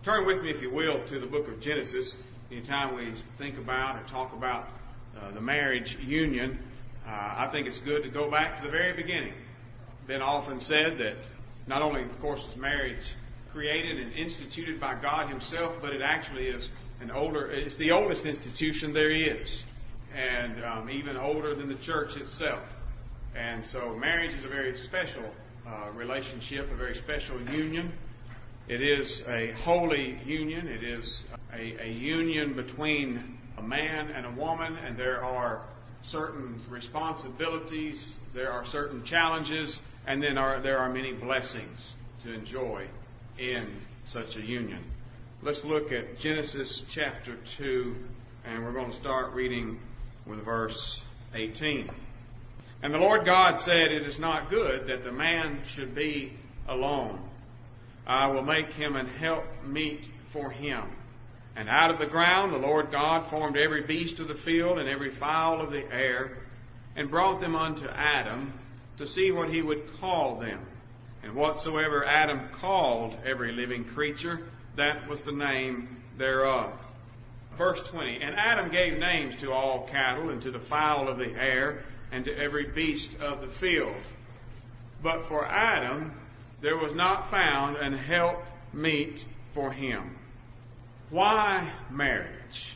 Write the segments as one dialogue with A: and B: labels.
A: Turn with me, if you will, to the book of Genesis. Anytime we think about or talk about the marriage union, I think it's good to go back to the very beginning. It's been often said that not only, of course, is marriage created and instituted by God Himself, but it actually is it's the oldest institution there is, and even older than the church itself. And so marriage is a very special relationship, a very special union. It is a holy union. It is a union between a man and a woman, and there are certain responsibilities, there are certain challenges, and then there are many blessings to enjoy in such a union. Let's look at Genesis chapter 2, and we're going to start reading with verse 18. And the Lord God said, "It is not good that the man should be alone. I will make him an helpmeet for him." And out of the ground the Lord God formed every beast of the field and every fowl of the air, and brought them unto Adam to see what he would call them. And whatsoever Adam called every living creature, that was the name thereof. Verse 20, And Adam gave names to all cattle, and to the fowl of the air, and to every beast of the field. But for Adam there was not found an helpmeet for him. Why marriage?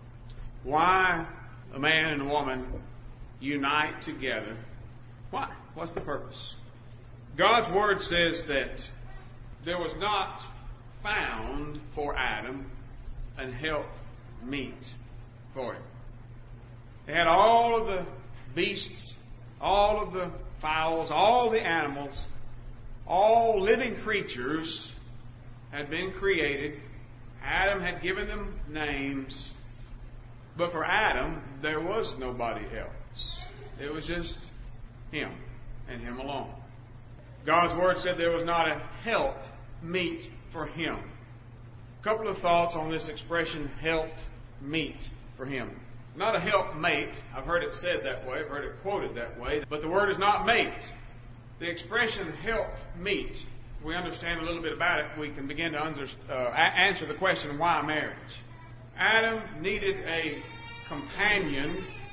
A: Why a man and a woman unite together? Why? What's the purpose? God's Word says that there was not found for Adam an helpmeet for him. They had all of the beasts, all of the fowls, all the animals, all living creatures had been created. Adam had given them names. But for Adam, there was nobody else. It was just him and him alone. God's Word said there was not a helpmeet for him. A couple of thoughts on this expression, helpmeet for him. Not a helpmate. I've heard it said that way. I've heard it quoted that way. But the word is not mate. The expression helpmeet, if we understand a little bit about it, we can begin to answer the question, why marriage? Adam needed a companion.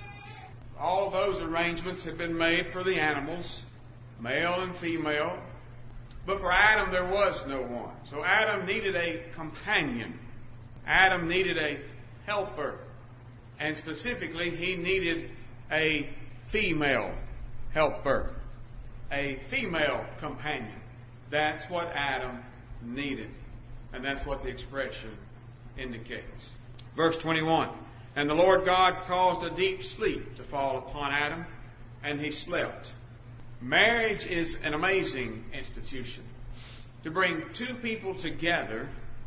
A: All those arrangements had been made for the animals, male and female. But for Adam, there was no one. So Adam needed a companion. Adam needed a helper. And specifically, he needed a female helper. A female companion. That's what Adam needed. And that's what the expression indicates. Verse 21. And the Lord God caused a deep sleep to fall upon Adam, and he slept. Marriage is an amazing institution. To bring two people together,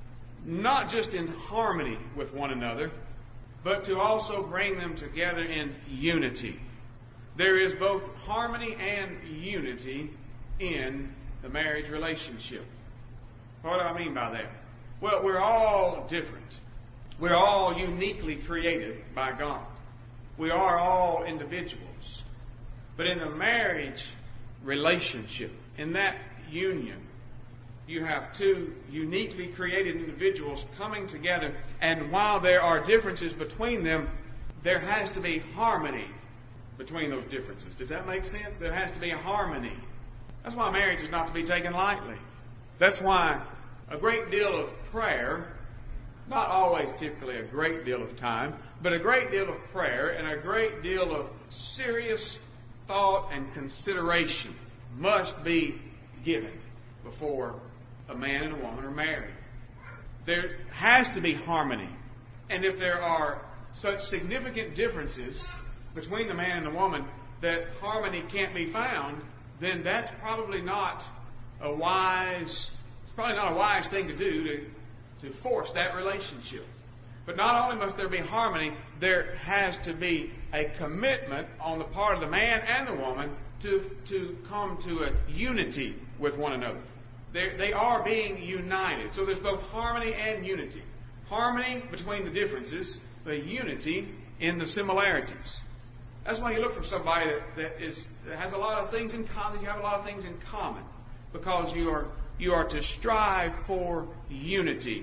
A: not just in harmony with one another, but to also bring them together in unity. There is both harmony and unity in the marriage relationship. What do I mean by that? Well, we're all different. We're all uniquely created by God. We are all individuals. But in the marriage relationship, in that union, you have two uniquely created individuals coming together, and while there are differences between them, there has to be harmony between those differences. Does that make sense? There has to be a harmony. That's why marriage is not to be taken lightly. That's why a great deal of prayer, not always typically a great deal of time, but a great deal of prayer and a great deal of serious thought and consideration must be given before a man and a woman are married. There has to be harmony. And if there are such significant differences between the man and the woman that harmony can't be found, then that's probably not a wise thing to do to force that relationship. But not only must there be harmony, there has to be a commitment on the part of the man and the woman to come to a unity with one another. They are being united. So there's both harmony and unity. Harmony between the differences, but unity in the similarities. That's why you look for somebody that has a lot of things in common. You have a lot of things in common, because you are to strive for unity.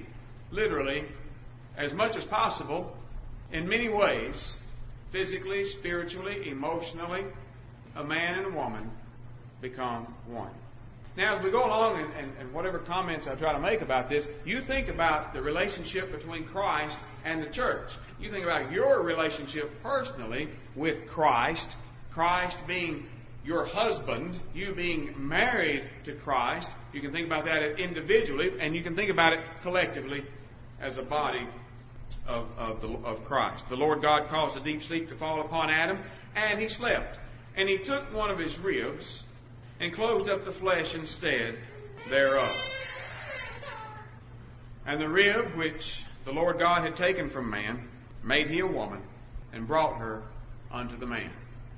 A: literally, as much as possible, in many ways, physically, spiritually, emotionally, a man and a woman become one. Now, as we go along, and whatever comments I try to make about this, you think about the relationship between Christ and the church. You think about your relationship personally with Christ, Christ being your husband, you being married to Christ. You can think about that individually, and you can think about it collectively as a body of Christ. The Lord God caused a deep sleep to fall upon Adam, and he slept. And he took one of his ribs and closed up the flesh instead thereof. And the rib which the Lord God had taken from man made he a woman, and brought her unto the man.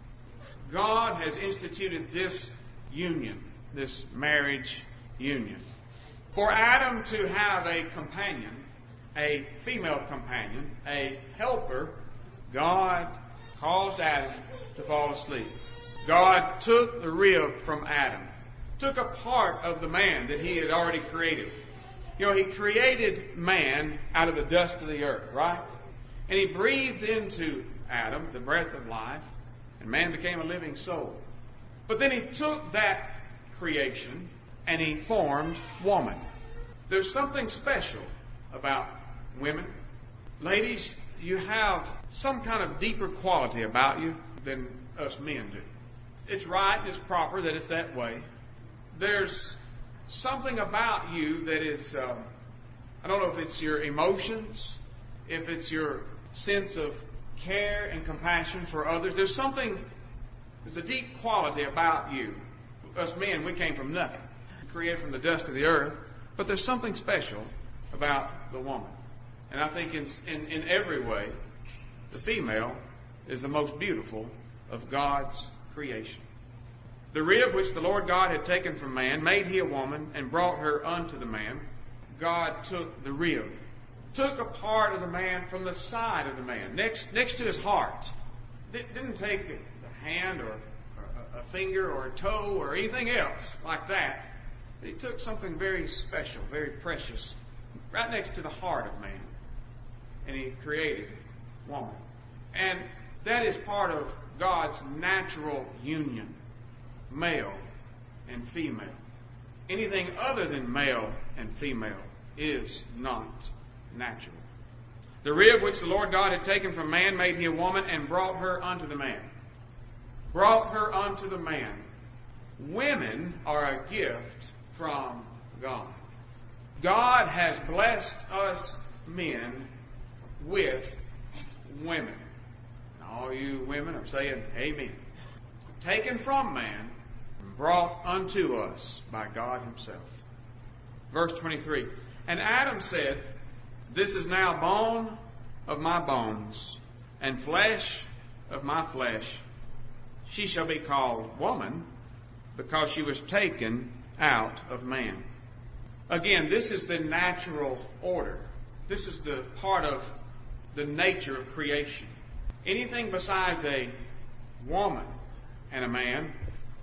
A: God has instituted this union, this marriage union, for Adam to have a companion, a female companion, a helper. God caused Adam to fall asleep. God took the rib from Adam, took a part of the man that he had already created. You know, he created man out of the dust of the earth, right? And he breathed into Adam the breath of life, and man became a living soul. But then he took that creation and he formed woman. There's something special about women. Ladies, you have some kind of deeper quality about you than us men do. It's right and it's proper that it's that way. There's something about you that is, I don't know if it's your emotions, if it's your sense of care and compassion for others. There's a deep quality about you. Us men, we came from nothing, created from the dust of the earth, but there's something special about the woman. And I think in every way, the female is the most beautiful of God's creation. The rib which the Lord God had taken from man made he a woman, and brought her unto the man. God took the rib, took a part of the man from the side of the man, next to his heart. Didn't take a hand or a finger or a toe or anything else like that. But he took something very special, very precious, right next to the heart of man, and he created woman. And that is part of God's natural union, male and female. Anything other than male and female is not natural. The rib which the Lord God had taken from man made he a woman, and brought her unto the man. Brought her unto the man. Women are a gift from God. God has blessed us men with women. All you women are saying amen. Taken from man and brought unto us by God himself. Verse 23. And Adam said, This is now bone of my bones, and flesh of my flesh. She shall be called woman, because she was taken out of man. Again, this is the natural order. This is the part of the nature of creation. Anything besides a woman and a man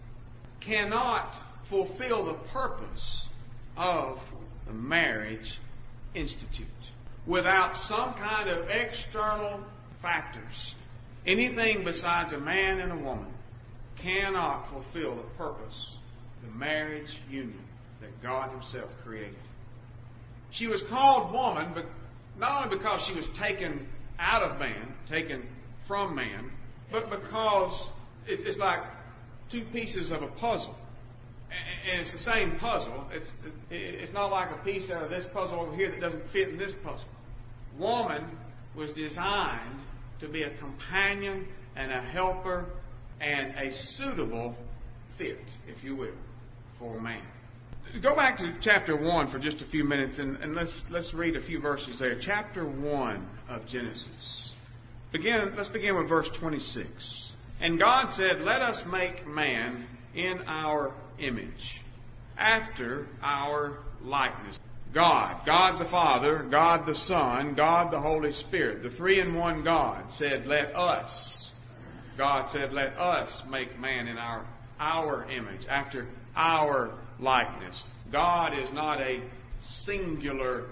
A: cannot fulfill the purpose of the marriage institute without some kind of external factors. Anything besides a man and a woman cannot fulfill the purpose of the marriage union that God himself created. She was called woman, but not only because she was taken out of man, taken from man, but because it's like two pieces of a puzzle. And it's the same puzzle. It's not like a piece out of this puzzle over here that doesn't fit in this puzzle. Woman was designed to be a companion and a helper and a suitable fit, if you will, for man. Go back to chapter 1 for just a few minutes, and let's read a few verses there. Chapter 1 of Genesis. Let's begin with verse 26. And God said, Let us make man in our image, after our likeness. God the Father, God the Son, God the Holy Spirit, the three-in-one God said, Let us. God said, Let us make man in our image, after our likeness. God is not a singular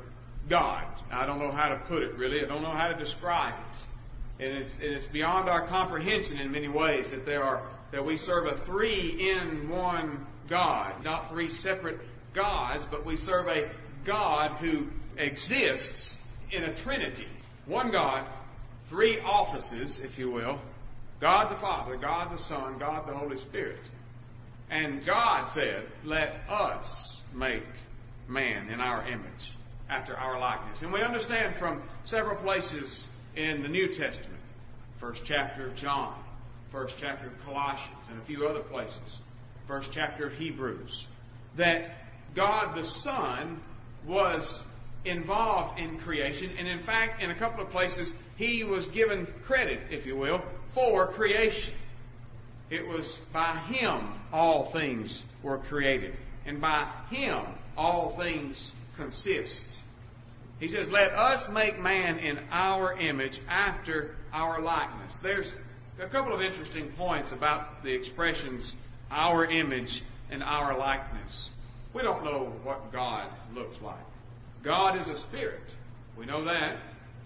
A: God. I don't know how to put it really. I don't know how to describe it. And it's beyond our comprehension in many ways that we serve a three-in-one God. Not three separate gods, but we serve a God who exists in a Trinity. One God, three offices, if you will. God the Father, God the Son, God the Holy Spirit. And God said, let us make man in our image, after our likeness. And we understand from several places in the New Testament, first chapter of John, first chapter of Colossians, and a few other places, first chapter of Hebrews, that God the Son was involved in creation. And in fact, in a couple of places, He was given credit, if you will, for creation. It was by Him all things were created. And by Him all things consist. He says, let us make man in our image after our likeness. There's a couple of interesting points about the expressions our image and our likeness. We don't know what God looks like. God is a spirit. We know that.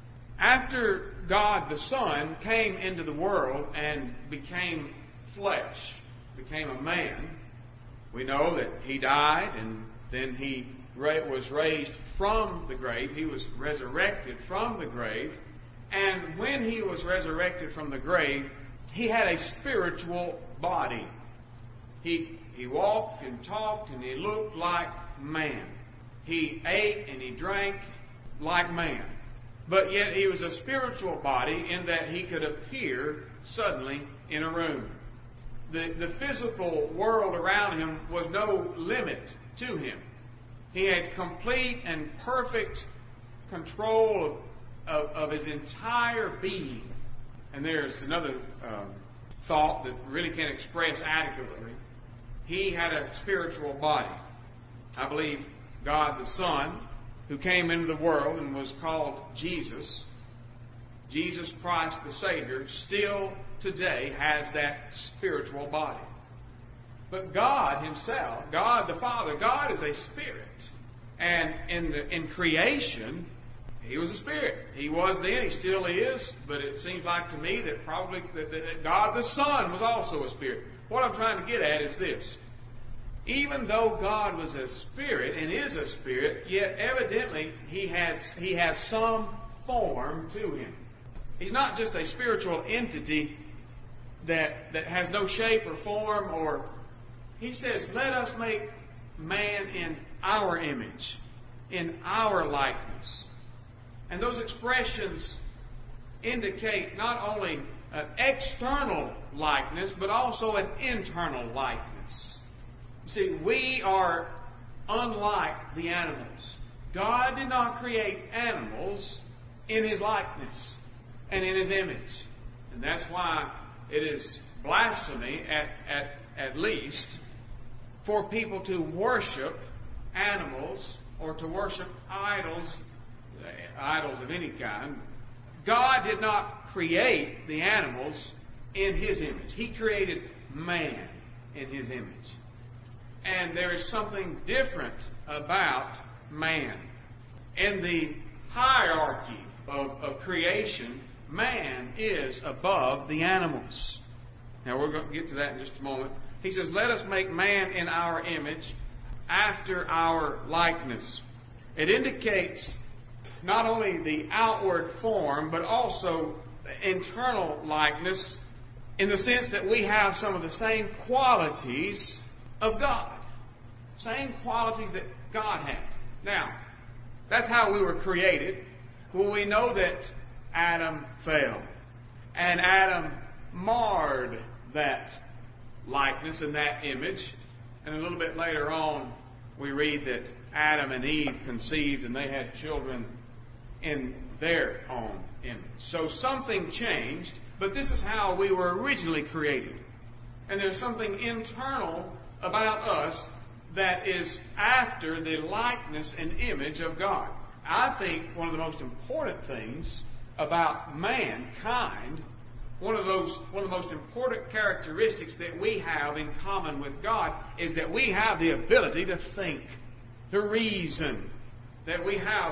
A: After God the Son came into the world and became flesh, became a man, we know that He died and then He was raised from the grave. He was resurrected from the grave. And when He was resurrected from the grave, He had a spiritual body. He walked and talked and He looked like man. He ate and He drank like man. But yet He was a spiritual body in that He could appear suddenly in a room. The physical world around Him was no limit to Him. He had complete and perfect control of His entire being. And there's another thought that really can't express adequately. He had a spiritual body. I believe God the Son, who came into the world and was called Jesus, Jesus Christ the Savior, still today has that spiritual body. But God Himself, God the Father, God is a spirit. And in creation, He was a spirit. He was then, He still is, but it seems like to me that probably that God the Son was also a spirit. What I'm trying to get at is this. Even though God was a spirit and is a spirit, yet evidently He has some form to Him. He's not just a spiritual entity that has no shape or form, or He says, let us make man in our image, in our likeness. And those expressions indicate not only an external likeness, but also an internal likeness. You see, we are unlike the animals. God did not create animals in His likeness and in His image. And that's why it is blasphemy, at least, for people to worship animals or to worship idols of any kind. God did not create the animals in His image. He created man in His image. And there is something different about man. In the hierarchy of creation, man is above the animals. Now we're going to get to that in just a moment. He says, let us make man in our image after our likeness. It indicates not only the outward form, but also the internal likeness, in the sense that we have some of the same qualities of God. Same qualities that God had. Now, that's how we were created. Well, we know that Adam fell. And Adam marred that likeness and that image. And a little bit later on, we read that Adam and Eve conceived and they had children in their own image. So something changed, but this is how we were originally created. And there's something internal about us that is after the likeness and image of God. I think one of the most important things about mankind, one of the most important characteristics that we have in common with God, is that we have the ability to think, to reason, that we have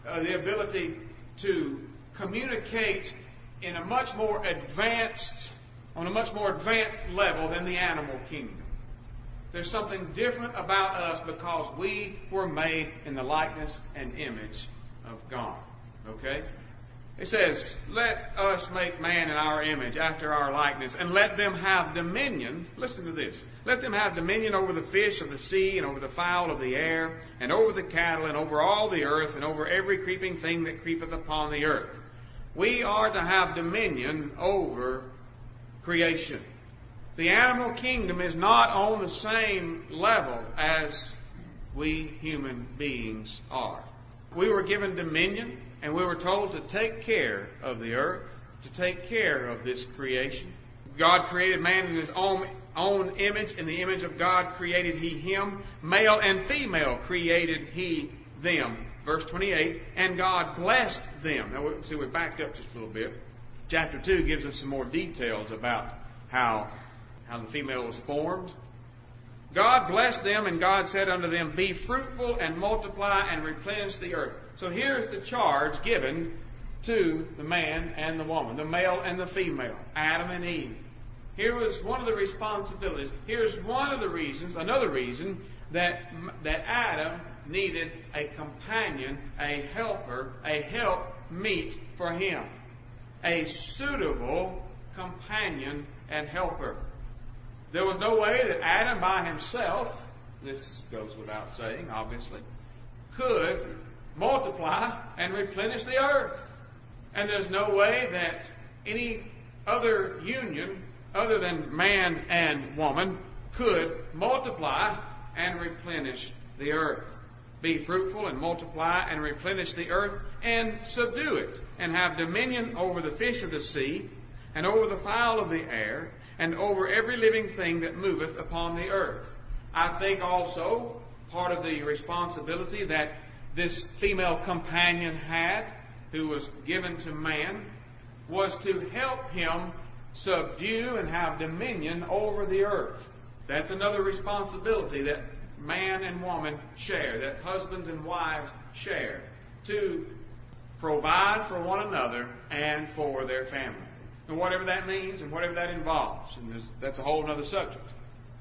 A: the ability to communicate in a much more advanced, on a much more advanced level than the animal kingdom. There's something different about us because we were made in the likeness and image of God. Okay? It says, let us make man in our image, after our likeness, and let them have dominion. Listen to this. Let them have dominion over the fish of the sea, and over the fowl of the air, and over the cattle, and over all the earth, and over every creeping thing that creepeth upon the earth. We are to have dominion over creation. The animal kingdom is not on the same level as we human beings are. We were given dominion, and we were told to take care of the earth, to take care of this creation. God created man in His own image. In the image of God created He him. Male and female created He them. Verse 28, and God blessed them. Now, see, we backed up just a little bit. Chapter 2 gives us some more details about how the female was formed. God blessed them, and God said unto them, be fruitful and multiply and replenish the earth. So here's the charge given to the man and the woman, the male and the female, Adam and Eve. Here was one of the responsibilities. Here's one of the reasons, another reason, that Adam needed a companion, a helper, a help meet for him. A suitable companion and helper. There was no way that Adam by himself, this goes without saying, obviously, could multiply and replenish the earth. And there's no way that any other union other than man and woman could multiply and replenish the earth. Be fruitful and multiply and replenish the earth and subdue it, and have dominion over the fish of the sea, and over the fowl of the air, and over every living thing that moveth upon the earth. I think also part of the responsibility that this female companion had, who was given to man, was to help him subdue and have dominion over the earth. That's another responsibility that man and woman share, that husbands and wives share, to provide for one another and for their family. And whatever that means and whatever that involves. And that's a whole other subject.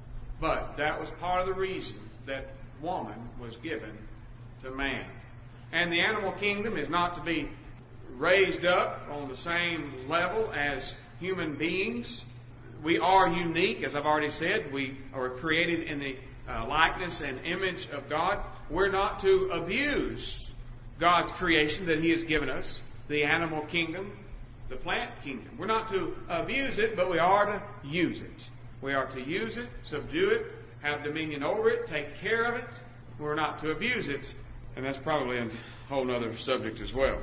A: But that was part of the reason that woman was given to man. And the animal kingdom is not to be raised up on the same level as human beings. We are unique, as I've already said. We are created in the likeness and image of God. We're not to abuse God's creation that He has given us, the animal kingdom, the plant kingdom. We're not to abuse it, but we are to use it. We are to use it, subdue it, have dominion over it, take care of it. We're not to abuse it. And that's probably a whole other subject as well.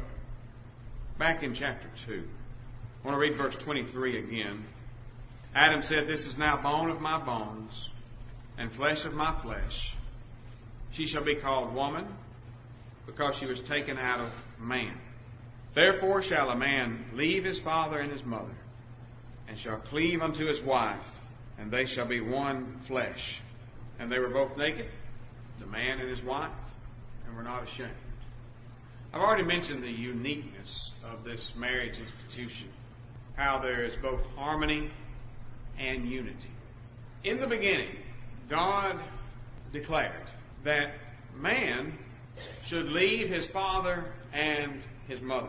A: Back in chapter 2, I want to read verse 23 again. Adam said, this is now bone of my bones and flesh of my flesh. She shall be called woman, because she was taken out of man. Therefore shall a man leave his father and his mother, and shall cleave unto his wife, and they shall be one flesh. And they were both naked, the man and his wife, and were not ashamed. I've already mentioned the uniqueness of this marriage institution, how there is both harmony and unity. In the beginning, God declared that man should leave his father and his mother,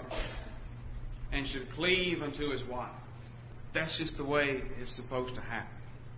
A: and should cleave unto his wife. That's just the way it's supposed to happen.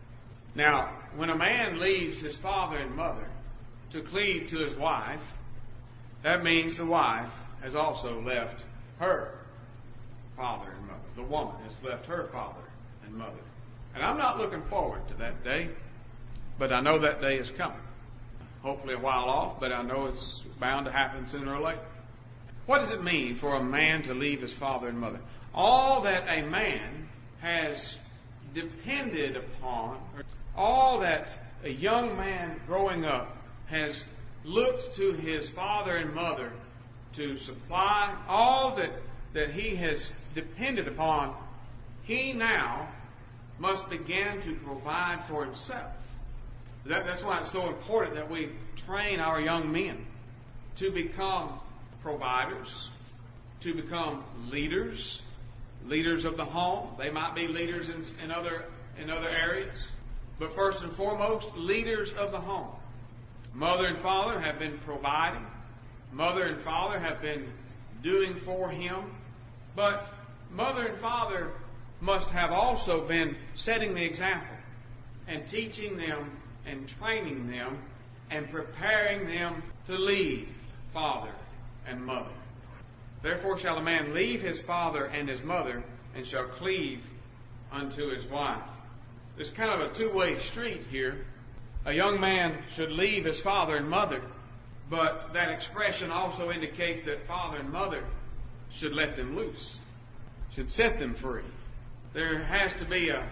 A: Now, when a man leaves his father and mother to cleave to his wife, that means the wife has also left her father and mother. The woman has left her father and mother. And I'm not looking forward to that day, but I know that day is coming. Hopefully a while off, but I know it's bound to happen sooner or later. What does it mean for a man to leave his father and mother? All that a man has depended upon, all that a young man growing up has looked to his father and mother to supply, all that he has depended upon, he now must begin to provide for himself. That's why it's so important that we train our young men to become providers, to become leaders of the home. They might be leaders in other areas. But first and foremost, leaders of the home. Mother and father have been providing. Mother and father have been doing for him. But mother and father must have also been setting the example and teaching them and training them and preparing them to leave father and mother. Therefore shall a man leave his father and his mother, and shall cleave unto his wife. There's kind of a two-way street here. A young man should leave his father and mother, but that expression also indicates that father and mother should let them loose, should set them free. There has to be a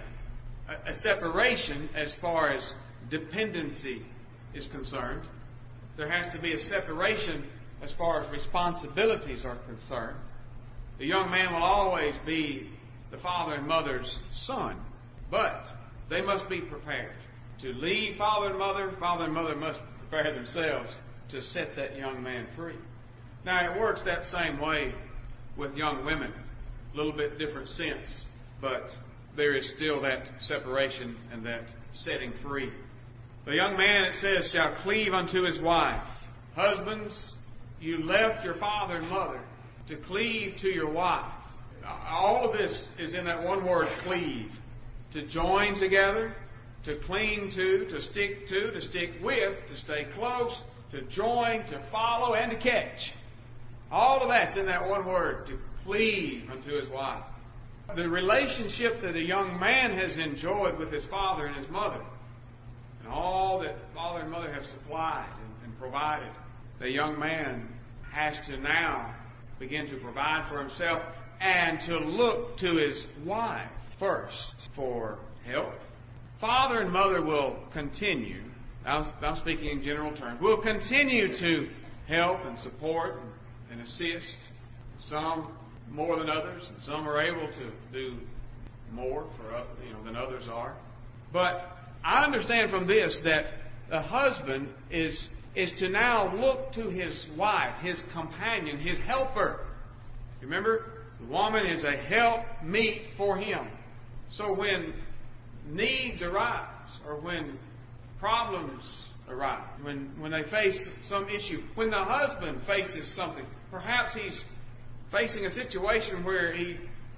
A: separation as far as dependency is concerned. There has to be a separation as far as responsibilities are concerned. The young man will always be the father and mother's son, but they must be prepared to leave father and mother. Father and mother must prepare themselves to set that young man free. Now, it works that same way with young women. A little bit different sense, but there is still that separation and that setting free. The young man, it says, shall cleave unto his wife. Husbands, you left your father and mother to cleave to your wife. All of this is in that one word, cleave. To join together, to cling to stick with, to stay close, to join, to follow, and to catch. All of that's in that one word, to cleave unto his wife. The relationship that a young man has enjoyed with his father and his mother, and all that father and mother have supplied and provided, the young man has to now begin to provide for himself and to look to his wife first for help. Father and mother will continue, I'm speaking in general terms, will continue to help and support and assist. Some more than others, and some are able to do more than others are. But I understand from this that the husband is to now look to his wife, his companion, his helper. Remember, the woman is a helpmeet for him. So when needs arise, or when problems arise, when they face some issue, when the husband faces something, perhaps he's facing a situation where he's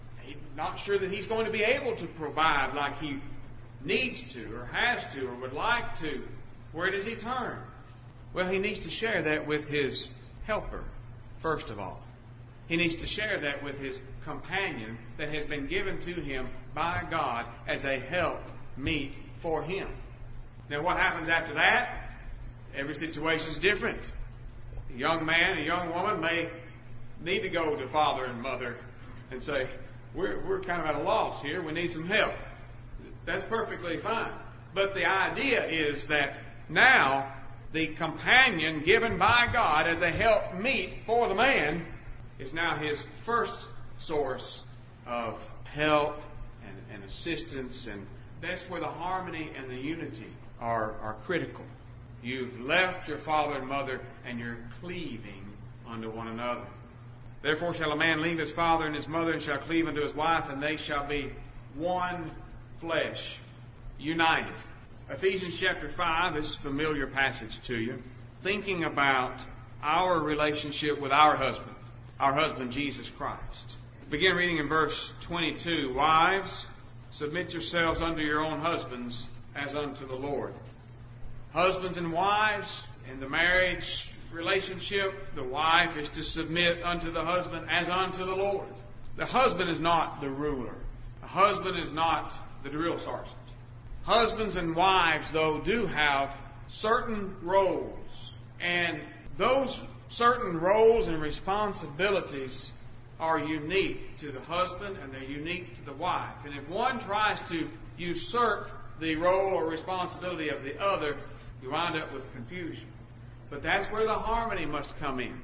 A: not sure that he's going to be able to provide like he needs to, or has to, or would like to, where does he turn? Well, he needs to share that with his helper, first of all. He needs to share that with his companion that has been given to him by God as a help meet for him. Now, what happens after that? Every situation is different. A young man, a young woman may need to go to father and mother and say, we're kind of at a loss here. We need some help. That's perfectly fine. But the idea is that now the companion given by God as a helpmeet for the man is now his first source of help and assistance, and that's where the harmony and the unity are critical. You've left your father and mother, and you're cleaving unto one another. Therefore shall a man leave his father and his mother, and shall cleave unto his wife, and they shall be one flesh, united. Ephesians chapter 5 is a familiar passage to you, thinking about our relationship with our husband Jesus Christ. Begin reading in verse 22. Wives, submit yourselves unto your own husbands as unto the Lord. Husbands and wives, in the marriage relationship, the wife is to submit unto the husband as unto the Lord. The husband is not the ruler. The husband is not the drill sergeant. Husbands and wives, though, do have certain roles, and those certain roles and responsibilities are unique to the husband and they're unique to the wife. And if one tries to usurp the role or responsibility of the other, you wind up with confusion. But that's where the harmony must come in.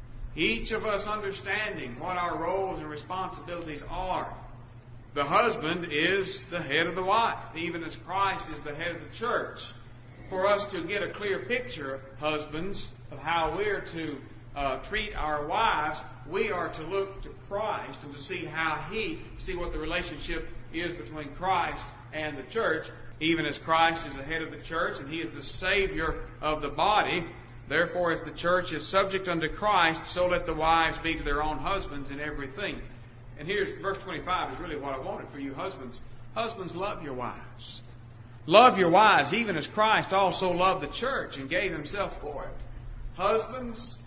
A: Each of us understanding what our roles and responsibilities are. The husband is the head of the wife, even as Christ is the head of the church. For us to get a clear picture, husbands, of how we're to treat our wives, we are to look to Christ and to see see what the relationship is between Christ and the church. Even as Christ is the head of the church and He is the Savior of the body, therefore as the church is subject unto Christ, so let the wives be to their own husbands in everything. And here's verse 25 is really what I wanted for you husbands. Husbands, love your wives. Love your wives, even as Christ also loved the church and gave Himself for it. Husbands,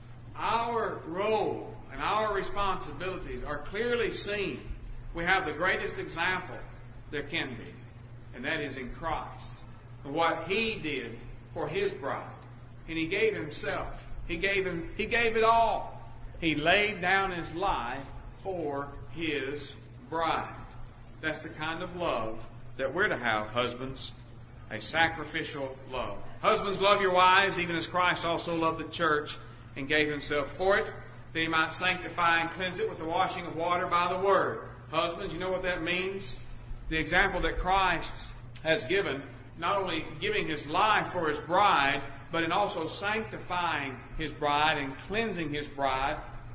A: our role and our responsibilities are clearly seen. We have the greatest example there can be, and that is in Christ. And what He did for His bride. And He gave Himself. He gave it all. He laid down His life for His bride. That's the kind of love that we're to have, husbands. A sacrificial love. Husbands, love your wives, even as Christ also loved the church and gave Himself for it, that He might sanctify and cleanse it with the washing of water by the Word. Husbands, you know what that means? The example that Christ has given, not only giving His life for His bride, but in also sanctifying His bride and cleansing His bride,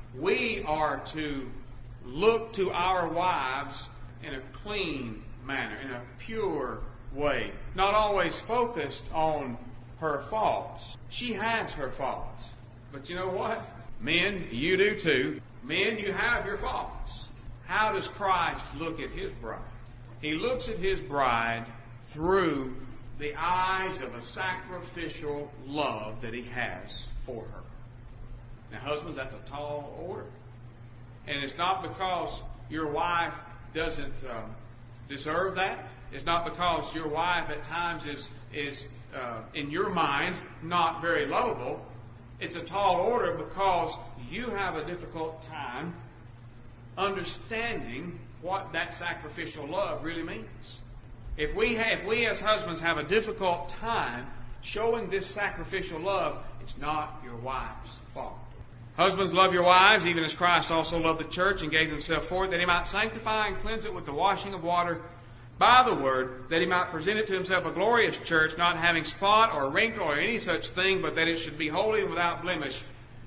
A: we are to look to our wives in a clean manner, in a pure way. Not always focused on her faults. She has her faults. But you know what? Men, you do too. Men, you have your faults. How does Christ look at His bride? He looks at His bride through the eyes of a sacrificial love that He has for her. Now, husbands, that's a tall order. And it's not because your wife doesn't deserve that. It's not because your wife at times is in your mind not very lovable. It's a tall order because you have a difficult time understanding what that sacrificial love really means. If we as husbands have a difficult time showing this sacrificial love, it's not your wife's fault. Husbands, love your wives, even as Christ also loved the church and gave Himself for it, that He might sanctify and cleanse it with the washing of water by the Word, that He might present it to Himself a glorious church, not having spot or wrinkle or any such thing, but that it should be holy and without blemish.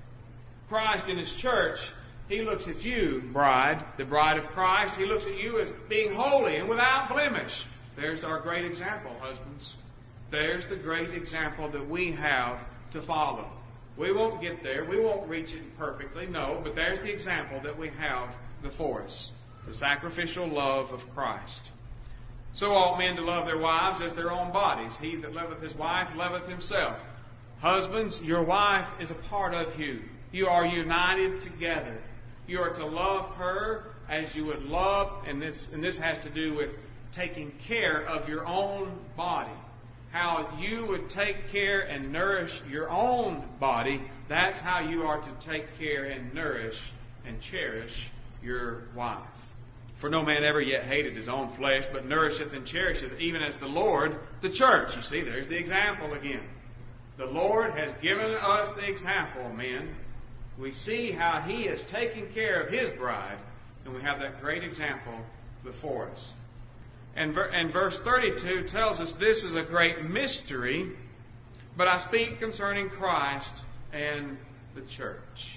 A: Christ in His church, He looks at you, bride, the bride of Christ. He looks at you as being holy and without blemish. There's our great example, husbands. There's the great example that we have to follow. We won't get there. We won't reach it perfectly, no, but there's the example that we have before us. The sacrificial love of Christ. So ought men to love their wives as their own bodies. He that loveth his wife loveth himself. Husbands, your wife is a part of you. You are united together. You are to love her as you would love, and this has to do with taking care of your own body. How you would take care and nourish your own body, that's how you are to take care and nourish and cherish your wife. For no man ever yet hated his own flesh, but nourisheth and cherisheth, even as the Lord, the church. You see, there's the example again. The Lord has given us the example, men. We see how He is taking care of His bride, and we have that great example before us. And verse 32 tells us this is a great mystery, but I speak concerning Christ and the church.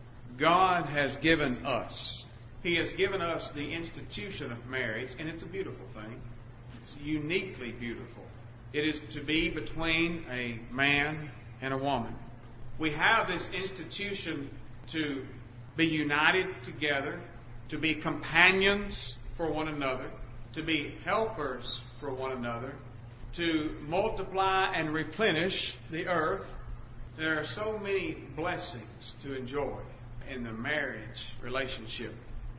A: God has given us. He has given us the institution of marriage, and it's a beautiful thing. It's uniquely beautiful. It is to be between a man and a woman. We have this institution to be united together, to be companions for one another, to be helpers for one another, to multiply and replenish the earth. There are so many blessings to enjoy in the marriage relationship.